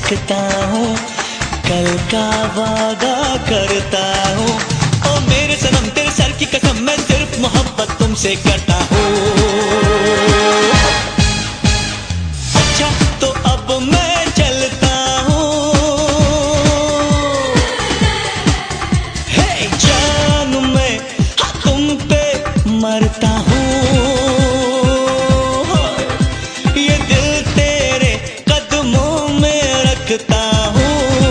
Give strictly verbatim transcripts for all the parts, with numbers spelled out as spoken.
सकता हूँ, कल का वादा करता हूँ। ओ मेरे सनम तेरे सर की कसम, मैं सिर्फ मोहब्बत तुमसे करता हूँ। अच्छा तो अब मैं चलता हूँ, हे जान मैं हाँ तुम पे मरता हूँ। ये दिल तेरे कदमों में रखता हूँ,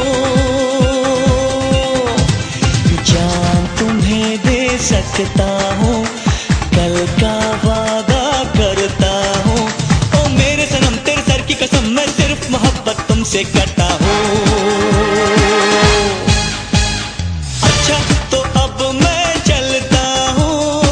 जान तुम्हें दे सकता हूँ, कल का वादा करता हूँ। ओ मेरे सनम तेरे सर की कसम, मैं सिर्फ मोहब्बत तुमसे करता हूँ। अच्छा तो अब मैं चलता हूँ,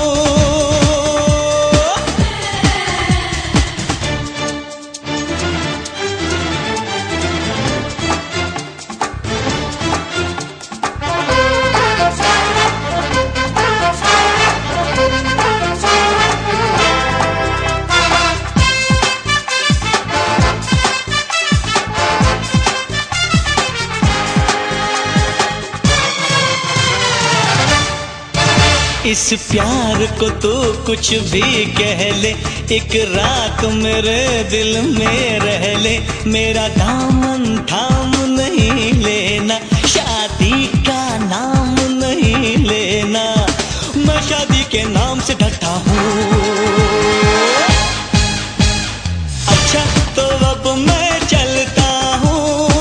इस प्यार को तू कुछ भी कह ले, एक रात मेरे दिल में रह ले। मेरा दामन थाम नहीं लेना, शादी का नाम नहीं लेना, मैं शादी के नाम से डरता हूँ। अच्छा तो अब मैं चलता हूँ,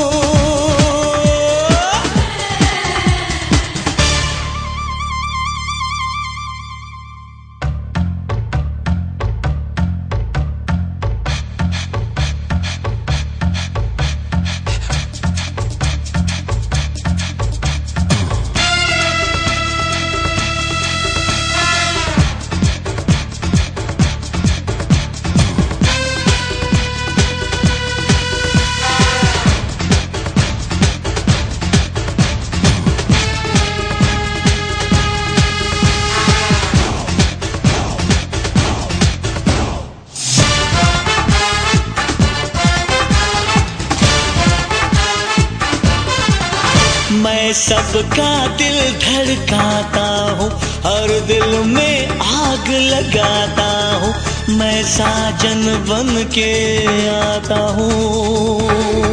मैं सबका दिल धड़काता हूँ, हर दिल में आग लगाता हूँ, मैं साजन बन के आता हूँ,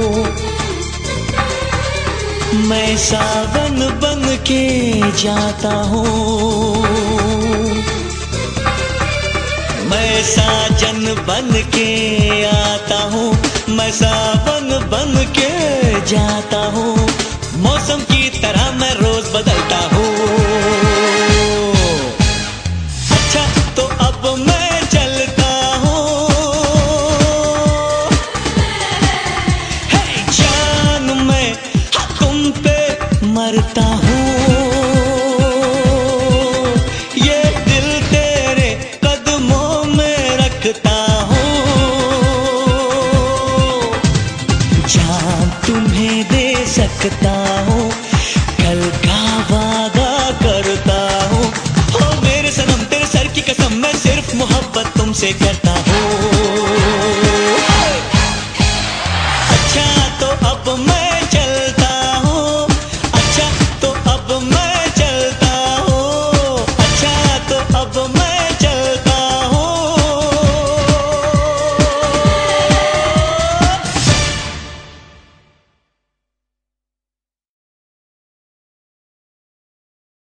मैं सावन बन के जाता हूँ, मैं साजन बन के आता हूँ, मैं सावन बन के जाता हूँ। मौसम की तरह मैं रोज बदलता हूँ। अच्छा तो अब मैं चलता हूँ, हे जान मैं हाँ तुम पे मरता हूँ। ये दिल तेरे कदमों में रखता हूँ, जान तुम्हें दे सकता हूँ, कल का वादा करता हूँ। हो मेरे सनम तेरे सर की कसम, मैं सिर्फ मोहब्बत तुमसे करता हूँ।